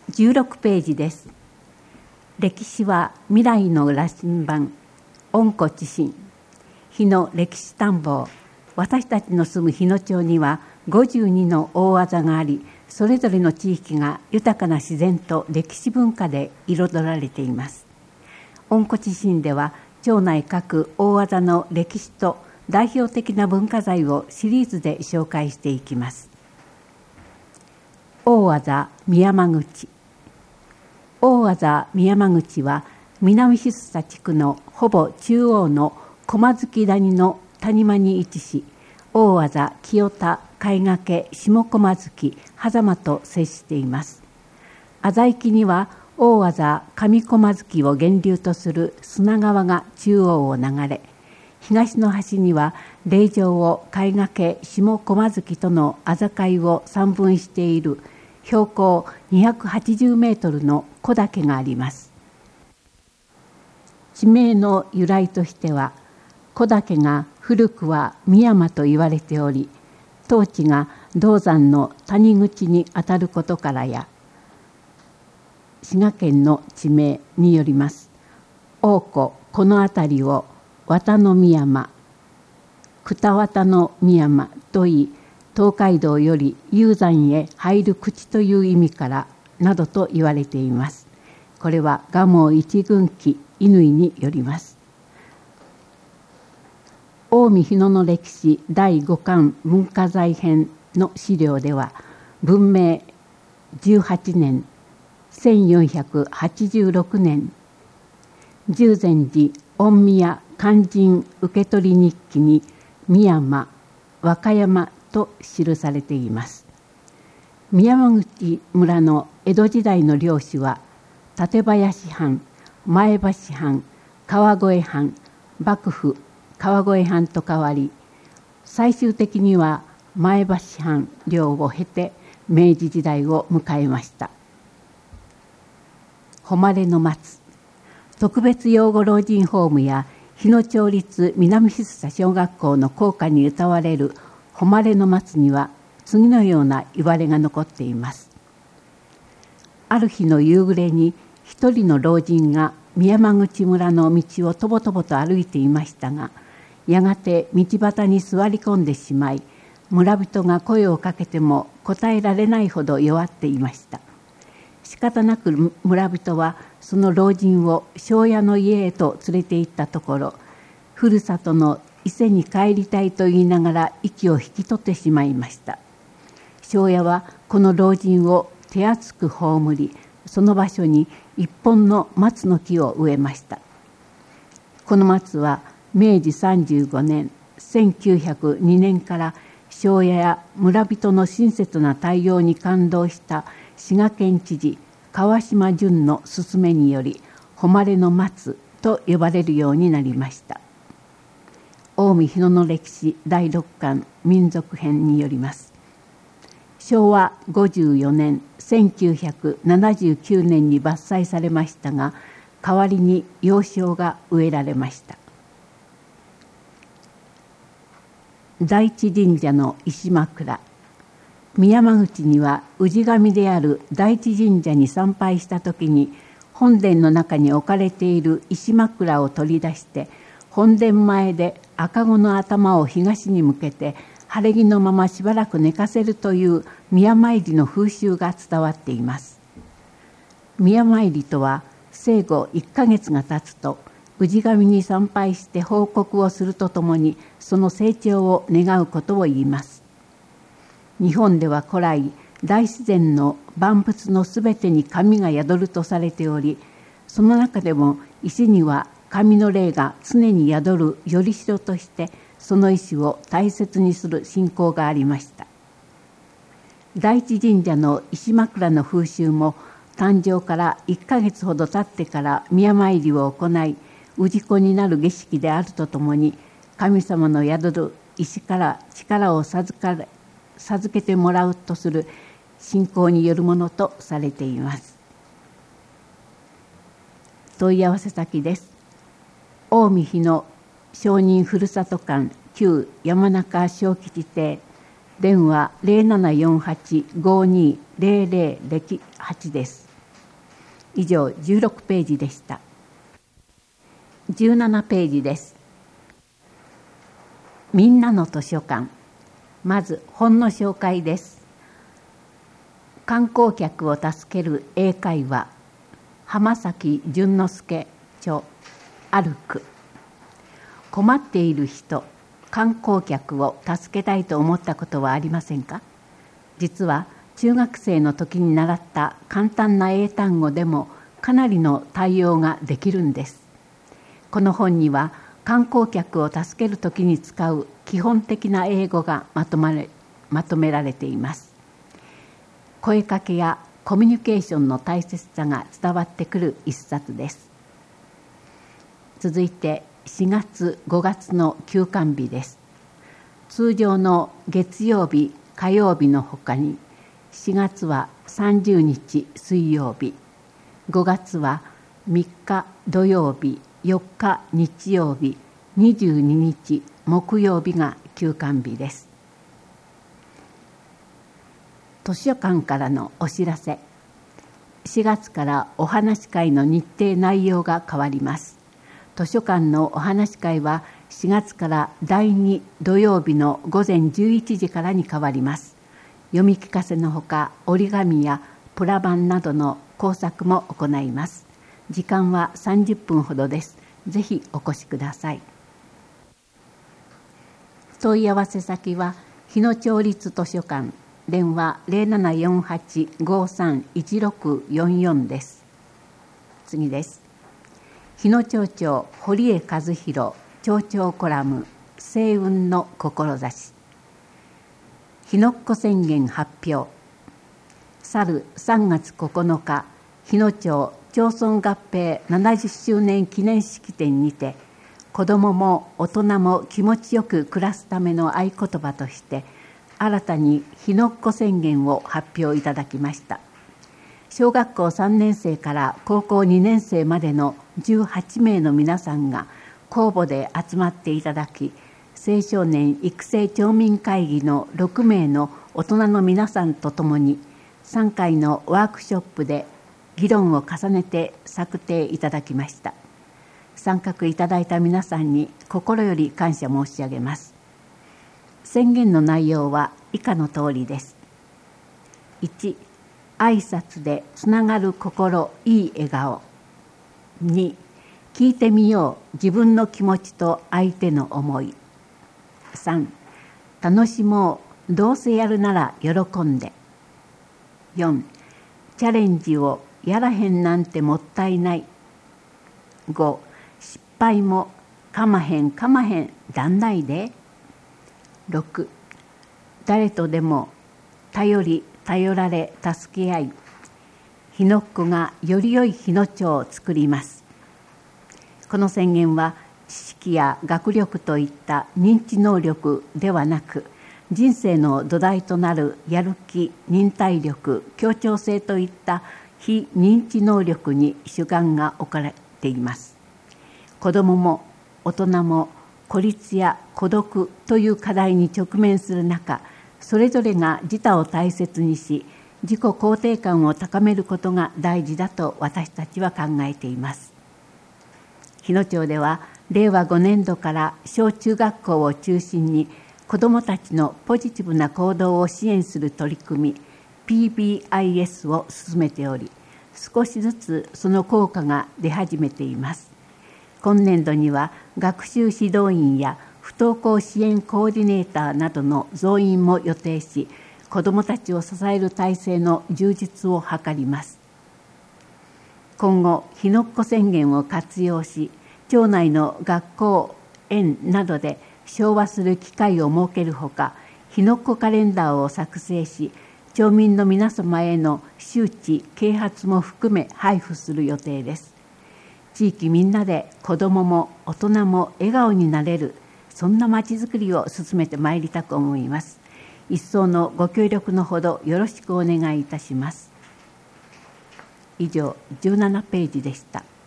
16ページです。歴史は未来の羅針盤、温故知新。日野歴史探訪。私たちの住む日野町には52の大技があり、それぞれの地域が豊かな自然と歴史文化で彩られています。温故知新では町内各大技の歴史と代表的な文化財をシリーズで紹介していきます。大技宮山口。大技宮山口は南杼田地区のほぼ中央の駒月谷の谷間に位置し、大技清田貝掛下駒月狭間と接しています。浅井木には大技上駒月を源流とする砂川が中央を流れ、東の端には霊場を貝掛下駒月との浅海を三分している標高280メートルの小岳があります。地名の由来としては、小岳が古くは深山と言われており、当地が銅山の谷口にあたることからや、滋賀県の地名によります。大古この辺りを綿の深山、草綿の深山といい、東海道より雄山へ入る口という意味からなどと言われています。これは蒲生一軍記乾によります。近江日野の歴史第5巻文化財編の資料では、文明18年1486年十禅寺御宮勧進受取日記に深山和歌山と記されています。宮山口村の江戸時代の領主は館林藩、前橋藩、川越藩、幕府川越藩と変わり、最終的には前橋藩領を経て明治時代を迎えました。誉れの松。特別養護老人ホームや日野町立南杼田小学校の校歌に歌われる誉れの松には次のような言われが残っています。ある日の夕暮れに一人の老人が宮山口村の道をとぼとぼと歩いていましたが、やがて道端に座り込んでしまい、村人が声をかけても答えられないほど弱っていました。仕方なく村人はその老人を庄屋の家へと連れて行ったところ、ふるさとの伊勢に帰りたいと言いながら息を引き取ってしまいました。庄屋はこの老人を手厚く葬り、その場所に一本の松の木を植えました。この松は明治35年1902年から庄屋や村人の親切な対応に感動した滋賀県知事川島淳の勧めにより、誉れの松と呼ばれるようになりました。近江日野の歴史第6巻民族編によります。昭和54年1979年に伐採されましたが、代わりに幼少が植えられました。大地神社の石枕。宮山口には氏神である大地神社に参拝したときに、本殿の中に置かれている石枕を取り出して、本殿前で赤子の頭を東に向けて晴れ着のまましばらく寝かせるという宮参りの風習が伝わっています。宮参りとは生後1ヶ月が経つと氏神に参拝して報告をするとともに、その成長を願うことを言います。日本では古来、大自然の万物のすべてに神が宿るとされており、その中でも石には神の霊が常に宿るよりしろとして、その石を大切にする信仰がありました。大地神社の石枕の風習も、誕生から1ヶ月ほど経ってから宮参りを行い、氏子になる儀式であるとともに、神様の宿る石から力を授けてもらうとする信仰によるものとされています。問い合わせ先です。近江日野商人ふるさと館旧山中小吉邸、電話 0748-5200-8です。 以上16ページでした。17ページです。みんなの図書館。まず本の紹介です。観光客を助ける英会話、浜崎淳之介著、歩く。困っている人、観光客を助けたいと思ったことはありませんか？実は中学生の時に習った簡単な英単語でもかなりの対応ができるんです。この本には観光客を助ける時に使う基本的な英語がまとめられています。声かけやコミュニケーションの大切さが伝わってくる一冊です。続いて4月5月の休館日です。通常の月曜日火曜日のほかに4月は30日水曜日、5月は3日土曜日、4日日曜日、22日木曜日が休館日です。図書館からのお知らせ。4月からお話し会の日程内容が変わります。図書館のお話し会は4月から第2土曜日の午前11時からに変わります。読み聞かせのほか折り紙やプラ板などの工作も行います。時間は30分ほどです。ぜひお越しください。問い合わせ先は日野町立図書館、電話 0748-531644 です。次です。日野町長堀江和弘町長コラム、星雲の志。日野っ子宣言発表。去る3月9日、日野町町村合併70周年記念式典にて、子どもも大人も気持ちよく暮らすための合言葉として、新たに日野っ子宣言を発表いただきました。小学校3年生から高校2年生までの18名の皆さんが公募で集まっていただき、青少年育成町民会議の6名の大人の皆さんとともに3回のワークショップで議論を重ねて策定いただきました。参画いただいた皆さんに心より感謝申し上げます。宣言の内容は以下の通りです。1、挨拶でつながる心、いい笑顔。2、聞いてみよう、自分の気持ちと相手の思い。3、楽しもう、どうせやるなら喜んで。4、チャレンジをやらへんなんてもったいない。5、失敗もかまへんだんないで。6、誰とでも頼り頼られ助け合い、日野っ子がより良い日野町を作ります。この宣言は知識や学力といった認知能力ではなく、人生の土台となるやる気、忍耐力、協調性といった非認知能力に主眼が置かれています。子どもも大人も孤立や孤独という課題に直面する中、それぞれが自他を大切にし、自己肯定感を高めることが大事だと私たちは考えています。日野町では令和5年度から小中学校を中心に子どもたちのポジティブな行動を支援する取り組み PBIS を進めており、少しずつその効果が出始めています。今年度には学習指導員や不登校支援コーディネーターなどの増員も予定し、子どもたちを支える体制の充実を図ります。今後、日野っ子宣言を活用し、町内の学校、園などで唱和する機会を設けるほか、日野っ子カレンダーを作成し、町民の皆様への周知・啓発も含め配布する予定です。地域みんなで子どもも大人も笑顔になれる、そんなまちづくりを進めてまいりたく思います。一層のご協力のほどよろしくお願いいたします。以上17ページでした。